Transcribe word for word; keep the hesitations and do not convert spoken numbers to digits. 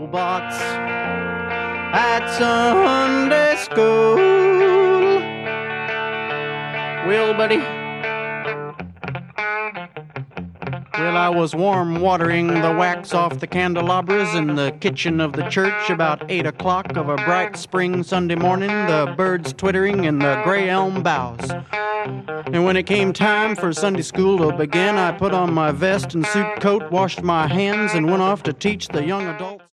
robots at Sunday school. Well, buddy, well, I was warm watering the wax off the candelabras in the kitchen of the church about eight o'clock of a bright spring Sunday morning, the birds twittering in the gray elm boughs. And when it came time for Sunday school to begin, I put on my vest and suit coat, washed my hands, and went off to teach the young adults.